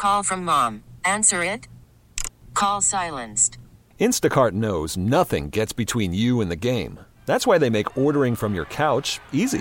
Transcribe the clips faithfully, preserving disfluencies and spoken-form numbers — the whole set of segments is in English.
Call from mom. Answer it. Call silenced. Instacart knows nothing gets between you and the game. That's why they make ordering from your couch easy.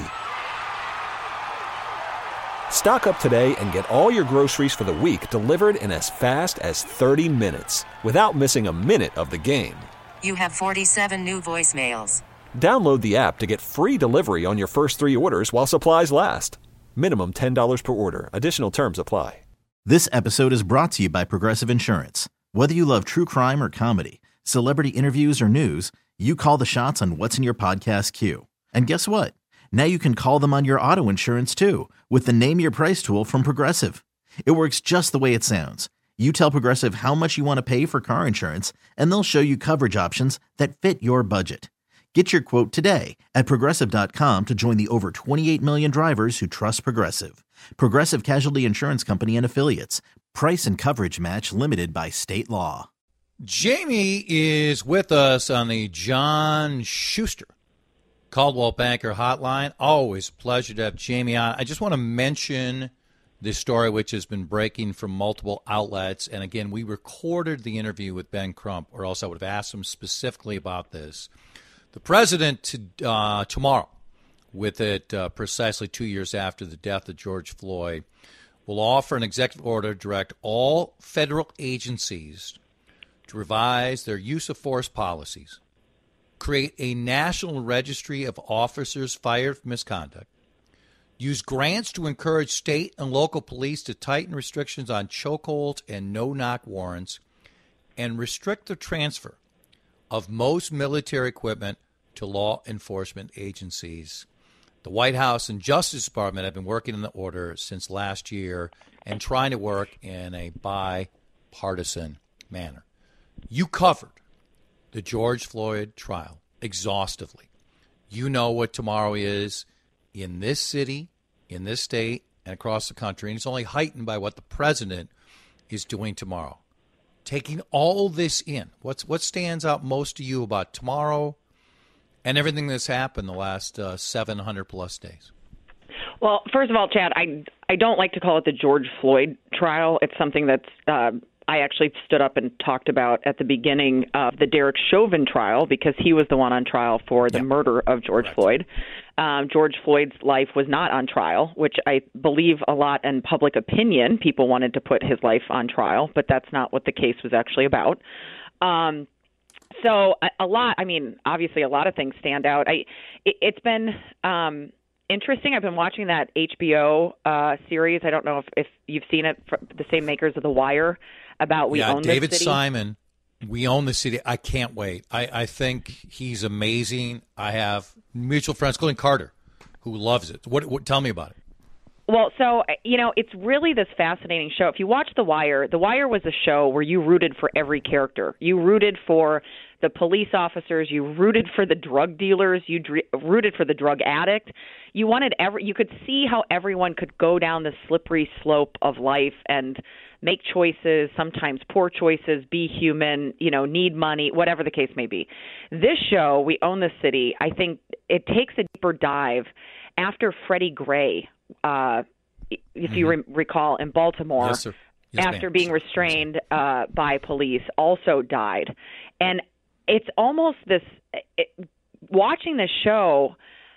Stock up today and get all your groceries for the week delivered in as fast as thirty minutes without missing a minute of the game. You have forty-seven new voicemails. Download the app to get free delivery on your first three orders while supplies last. Minimum ten dollars per order. Additional terms apply. This episode is brought to you by Progressive Insurance. Whether you love true crime or comedy, celebrity interviews or news, you call the shots on what's in your podcast queue. And guess what? Now you can call them on your auto insurance too with the Name Your Price tool from Progressive. It works just the way it sounds. You tell Progressive how much you want to pay for car insurance, and they'll show you coverage options that fit your budget. Get your quote today at Progressive dot com to join the over twenty-eight million drivers who trust Progressive. Progressive Casualty Insurance Company and Affiliates. Price and coverage match limited by state law. Jamie is with us on the John Schuster Coldwell Banker Hotline. Always a pleasure to have Jamie on. I just want to mention this story, which has been breaking from multiple outlets. And again, we recorded the interview with Ben Crump, or else I would have asked him specifically about this. The president to, uh, tomorrow, with it uh, precisely two years after the death of George Floyd, will offer an executive order to direct all federal agencies to revise their use of force policies, create a national registry of officers fired for misconduct, use grants to encourage state and local police to tighten restrictions on chokeholds and no-knock warrants, and restrict the transfer of most military equipment to law enforcement agencies. The White House and Justice Department have been working on the order since last year and trying to work in a bipartisan manner. You covered the George Floyd trial exhaustively. You know what tomorrow is in this city, in this state, and across the country, and it's only heightened by what the president is doing tomorrow. Taking all this in, what's what stands out most to you about tomorrow and everything that's happened the last uh, seven hundred plus days? Well, first of all, Chad, I I don't like to call it the George Floyd trial. It's something that's uh, I actually stood up and talked about at the beginning of the Derek Chauvin trial, because he was the one on trial for the yep. murder of George right. Floyd. Um, George Floyd's life was not on trial, which I believe a lot in public opinion. People wanted to put his life on trial, but that's not what the case was actually about. Um, so a, a lot, I mean, obviously a lot of things stand out. I, it, it's been um, interesting. I've been watching that H B O uh, series. I don't know if, if you've seen it, from the same makers of The Wire, about We yeah, Own David This City. Simon, We Own the City. I can't wait. I, I think he's amazing. I have mutual friends, including Carter, who loves it. What, what? Tell me about it. Well, so, you know, it's really this fascinating show. If you watch The Wire, The Wire was a show where you rooted for every character. You rooted for the police officers. You rooted for the drug dealers. You dr- rooted for the drug addict. You wanted every. You could see how everyone could go down the slippery slope of life and make choices, sometimes poor choices, be human, you know, need money, whatever the case may be. This show, We Own the City, I think it takes a deeper dive after Freddie Gray, uh, if mm-hmm. you re- recall, in Baltimore, yes, sir. Yes, after ma'am. being restrained uh, by police, also died. And it's almost this, it, watching this show,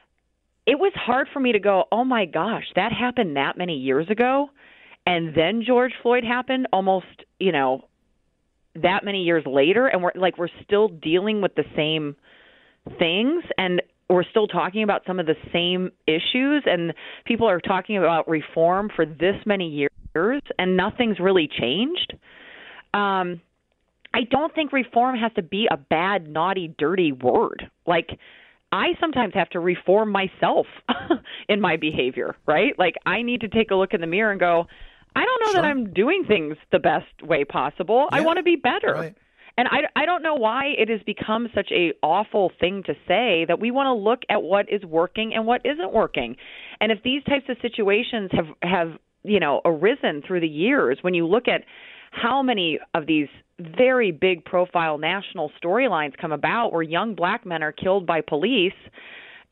it was hard for me to go, oh my gosh, that happened that many years ago? And then George Floyd happened almost, you know, that many years later, and we're like we're still dealing with the same things, and we're still talking about some of the same issues, and people are talking about reform for this many years, and nothing's really changed. Um, I don't think reform has to be a bad, naughty, dirty word. Like, I sometimes have to reform myself in my behavior, right? Like, I need to take a look in the mirror and go, I don't know sure. that I'm doing things the best way possible. Yeah. I want to be better. Right. And I, I don't know why it has become such a awful thing to say that we want to look at what is working and what isn't working. And if these types of situations have, have you know, arisen through the years, when you look at how many of these very big profile national storylines come about where young black men are killed by police,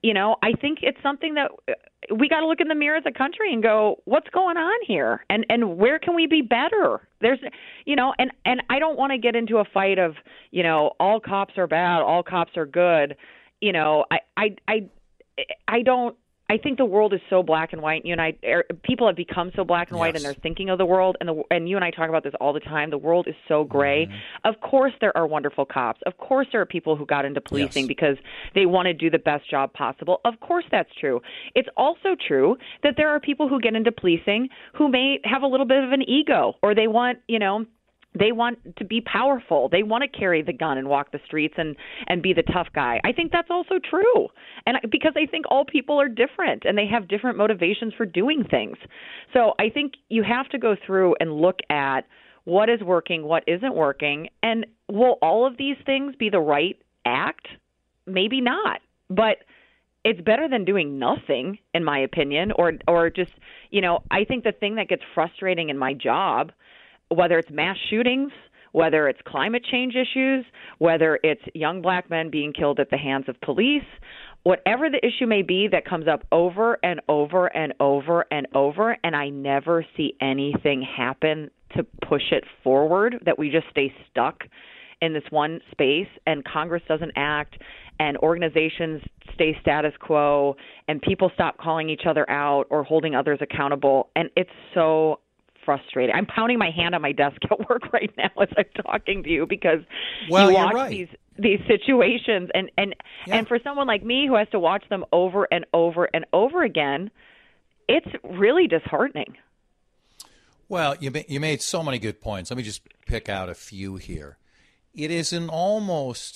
you know, I think it's something that we got to look in the mirror as a country and go, what's going on here? And and where can we be better? There's, you know, and, and I don't want to get into a fight of, you know, all cops are bad, all cops are good. You know, I, I, I, I don't, I think the world is so black and white. You and I, er, people have become so black and white, yes. and they're thinking of the world. And the and you and I talk about this all the time. The world is so gray. Mm-hmm. Of course, there are wonderful cops. Of course, there are people who got into policing yes. because they want to do the best job possible. Of course, that's true. It's also true that there are people who get into policing who may have a little bit of an ego, or they want, you know. They want to be powerful. They want to carry the gun and walk the streets and, and be the tough guy. I think that's also true. And I, because I think all people are different and they have different motivations for doing things. So I think you have to go through and look at what is working, what isn't working. And will all of these things be the right act? Maybe not. But it's better than doing nothing, in my opinion, or or just, you know, I think the thing that gets frustrating in my job, whether it's mass shootings, whether it's climate change issues, whether it's young black men being killed at the hands of police, whatever the issue may be that comes up over and over and over and over, and I never see anything happen to push it forward, that we just stay stuck in this one space and Congress doesn't act and organizations stay status quo and people stop calling each other out or holding others accountable. And it's so frustrating. I'm pounding my hand on my desk at work right now as I'm talking to you because well, you you're watch right. these these situations and and, yeah. and for someone like me who has to watch them over and over and over again, it's really disheartening. Well, you you made so many good points. Let me just pick out a few here. It is an almost,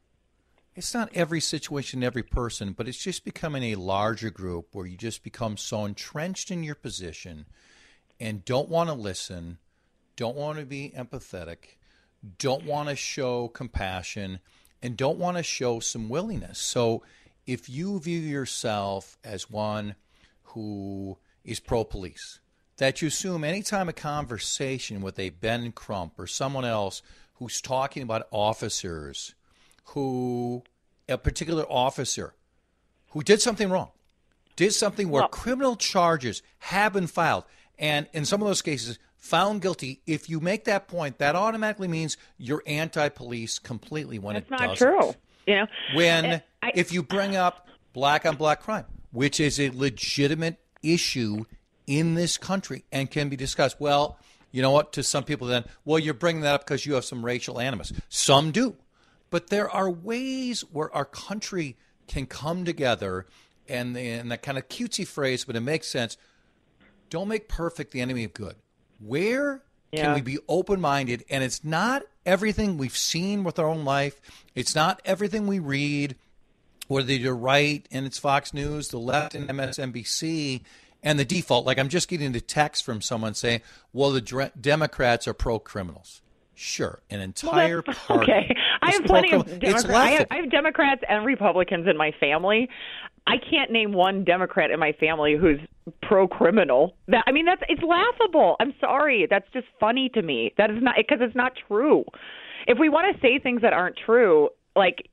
it's not every situation, every person, but it's just becoming a larger group where you just become so entrenched in your position and don't want to listen, don't want to be empathetic, don't want to show compassion, and don't want to show some willingness. So if you view yourself as one who is pro-police, that you assume anytime a conversation with a Ben Crump or someone else who's talking about officers, who, a particular officer who did something wrong, did something where well, criminal charges have been filed, and in some of those cases, found guilty. If you make that point, that automatically means you're anti-police completely when That's it not doesn't. true. You know, When, I, if you bring up black on black crime, which is a legitimate issue in this country and can be discussed, well, you know what, to some people then, well, you're bringing that up because you have some racial animus. Some do. But there are ways where our country can come together, and, and that kind of cutesy phrase, but it makes sense. Don't make perfect the enemy of good. Where yeah. can we be open-minded? And it's not everything we've seen with our own life. It's not everything we read, whether you're right and it's Fox News, the left and M S N B C, and the default. Like I'm just getting a text from someone saying, well, the dre- Democrats are pro-criminals. Sure, an entire well, party. Okay, I have plenty of Democrats. I have, I have Democrats and Republicans in my family. I can't name one Democrat in my family who's pro-criminal. That I mean, that's it's laughable. I'm sorry, that's just funny to me. That is not because it's not true. If we want to say things that aren't true, like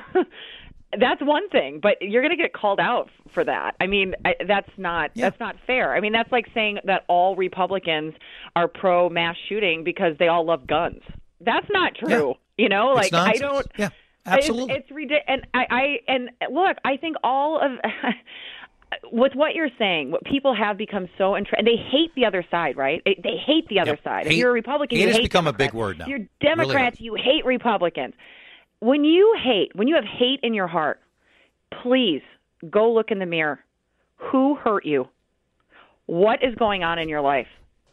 that's one thing, but you're going to get called out for that. I mean, I, that's not yeah. that's not fair. I mean, that's like saying that all Republicans are pro mass shooting because they all love guns. That's not true. Yeah. You know, like I nonsense. don't. Yeah, absolutely. It's, it's ridiculous. And I, I and look, I think all of with what you're saying, what people have become so entrenched, and they hate the other side, right? They, they hate the other yep. side. Hate, if you're a Republican, hate you has hate become Democrats. a big word now. If you're Democrats, really you hate Republicans. When you hate, when you have hate in your heart, please go look in the mirror. Who hurt you? What is going on in your life?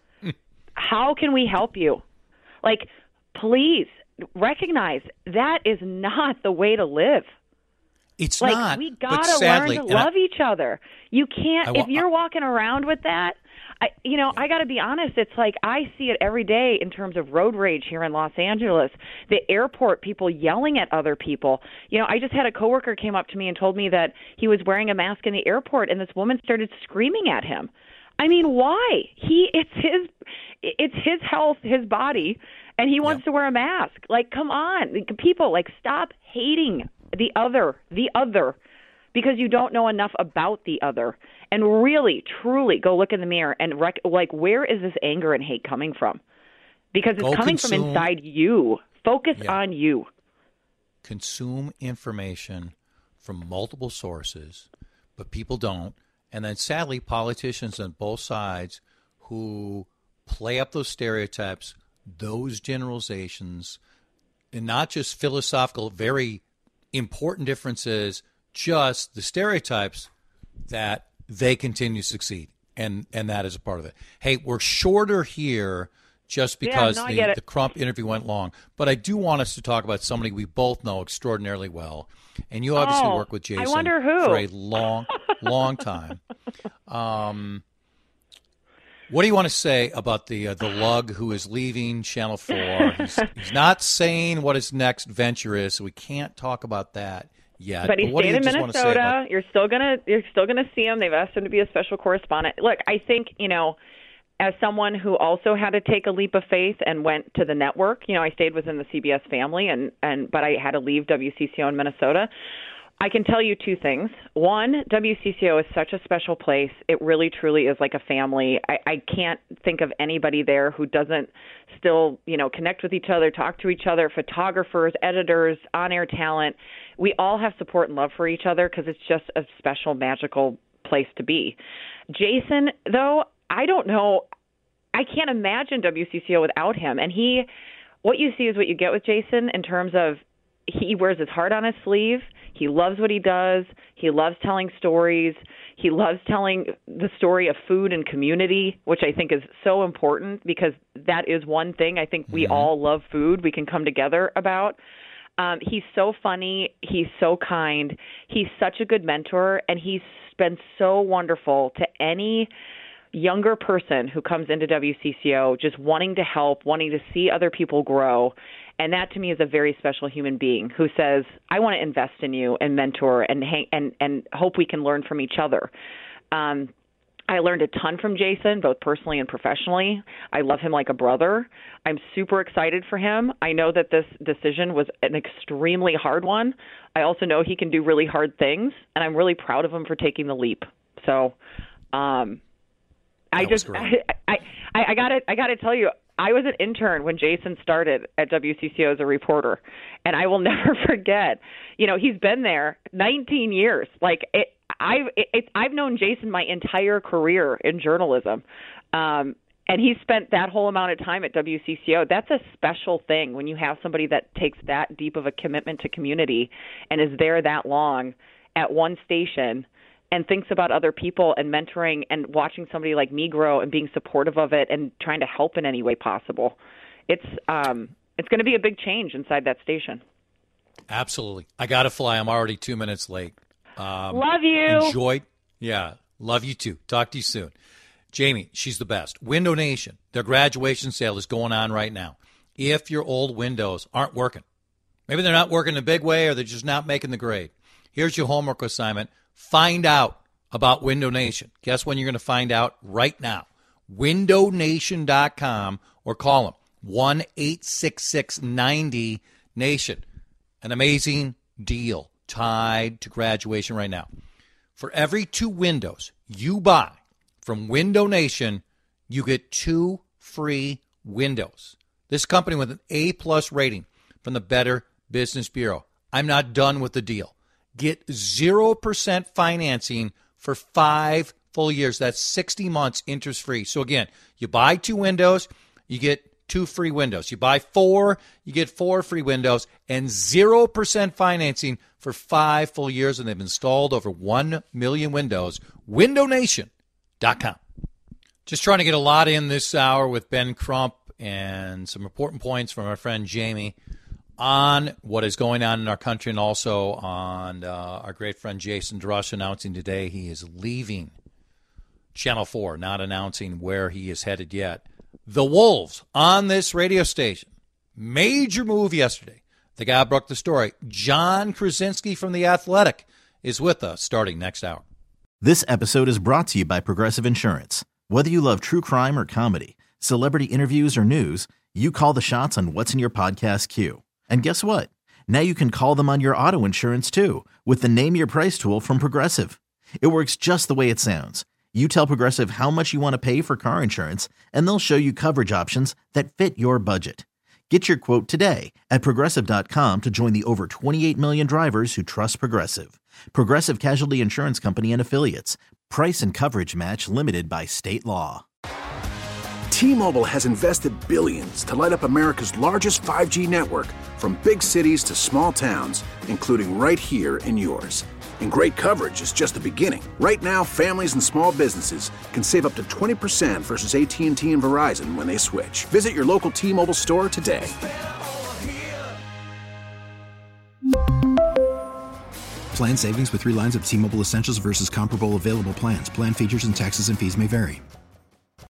How can we help you? Like, please recognize that is not the way to live. It's like, not. We but gotta sadly, learn to love I, each other. You can't. I, if you're walking around with that, I, you know, I got to be honest. It's like I see it every day in terms of road rage here in Los Angeles. The airport, people yelling at other people. You know, I just had a coworker came up to me and told me that he was wearing a mask in the airport, and this woman started screaming at him. I mean, why? He, it's his, it's his health, his body, and he wants yep. to wear a mask. Like, come on, people, like, stop hating the other, the other. because you don't know enough about the other. And really, truly go look in the mirror and rec- like, where is this anger and hate coming from? Because it's Go coming consume. from inside you. Focus Yeah. on you. Consume information from multiple sources, but people don't. And then sadly, politicians on both sides who play up those stereotypes, those generalizations, and not just philosophical, very important differences, just the stereotypes, that they continue to succeed. And and that is a part of it. Hey, we're shorter here just because Yeah, no, I get the, it. the Crump interview went long. But I do want us to talk about somebody we both know extraordinarily well. And you obviously Oh, work with Jason I wonder who. for a long, long time. Um, what do you want to say about the uh, the lug who is leaving Channel four? He's, he's not saying what his next venture is, so we can't talk about that yet. But he's what do staying you in just want to say Minnesota. about- You're still gonna you're still gonna see him. They've asked him to be a special correspondent. Look, I think, you know, as someone who also had to take a leap of faith and went to the network, you know, I stayed within the C B S family, and and but I had to leave W C C O in Minnesota. I can tell you two things. One, W C C O is such a special place. It really, truly is like a family. I, I can't think of anybody there who doesn't still, you know, connect with each other, talk to each other, photographers, editors, on-air talent. We all have support and love for each other because it's just a special, magical place to be. Jason, though, I don't know. I can't imagine W C C O without him. And he, what you see is what you get with Jason in terms of he wears his heart on his sleeve. He loves what he does. He loves telling stories. He loves telling the story of food and community, which I think is so important because that is one thing I think we Mm-hmm. all love food. We can come together about. Um, he's so funny. He's so kind. He's such a good mentor, and he's been so wonderful to any younger person who comes into W C C O just wanting to help, wanting to see other people grow. And that to me is a very special human being who says, I want to invest in you and mentor and hang, and, and hope we can learn from each other. Um, I learned a ton from Jason, both personally and professionally. I love him like a brother. I'm super excited for him. I know that this decision was an extremely hard one. I also know he can do really hard things, and I'm really proud of him for taking the leap. So, um, I That was just, great. I, I, I gotta, I gotta tell you, I was an intern when Jason started at W C C O as a reporter, and I will never forget. You know, he's been there nineteen years. Like it, I've, it, it, I've known Jason my entire career in journalism, um, and he spent that whole amount of time at W C C O. That's a special thing when you have somebody that takes that deep of a commitment to community and is there that long at one station and thinks about other people and mentoring and watching somebody like me grow and being supportive of it and trying to help in any way possible. It's um, it's going to be a big change inside that station. Absolutely. I got to fly. I'm already two minutes late. Um, Love you. Enjoyed. Yeah. Love you too. Talk to you soon. Jamie, she's the best. Window Nation, their graduation sale is going on right now. If your old windows aren't working, maybe they're not working in a big way or they're just not making the grade, here's your homework assignment. Find out about Window Nation. Guess when you're going to find out? Right now. window nation dot com or call them one eight six six ninety nation. An amazing deal tied to graduation right now. For every two windows you buy from Window Nation, you get two free windows. This company with an A-plus rating from the Better Business Bureau. I'm not done with the deal. Get zero percent financing for five full years. That's sixty months interest-free. So, again, you buy two windows, you get two free windows. You buy four, you get four free windows, and zero percent financing for five full years. And they've installed over one million windows. window nation dot com. Just trying to get a lot in this hour with Ben Crump and some important points from our friend Jamie on what is going on in our country, and also on uh, our great friend Jason Drush announcing today he is leaving Channel four, not announcing where he is headed yet. The Wolves on this radio station. Major move yesterday. The guy who broke the story, John Krasinski from The Athletic, is with us starting next hour. This episode is brought to you by Progressive Insurance. Whether you love true crime or comedy, celebrity interviews or news, you call the shots on what's in your podcast queue. And guess what? Now you can call them on your auto insurance too with the Name Your Price tool from Progressive. It works just the way it sounds. You tell Progressive how much you want to pay for car insurance, and they'll show you coverage options that fit your budget. Get your quote today at Progressive dot com to join the over twenty-eight million drivers who trust Progressive. Progressive Casualty Insurance Company and Affiliates. Price and coverage match limited by state law. T-Mobile has invested billions to light up America's largest five G network, from big cities to small towns, including right here in yours. And great coverage is just the beginning. Right now, families and small businesses can save up to twenty percent versus A T and T and Verizon when they switch. Visit your local T-Mobile store today. Plan savings with three lines of T-Mobile Essentials versus comparable available plans. Plan features and taxes and fees may vary.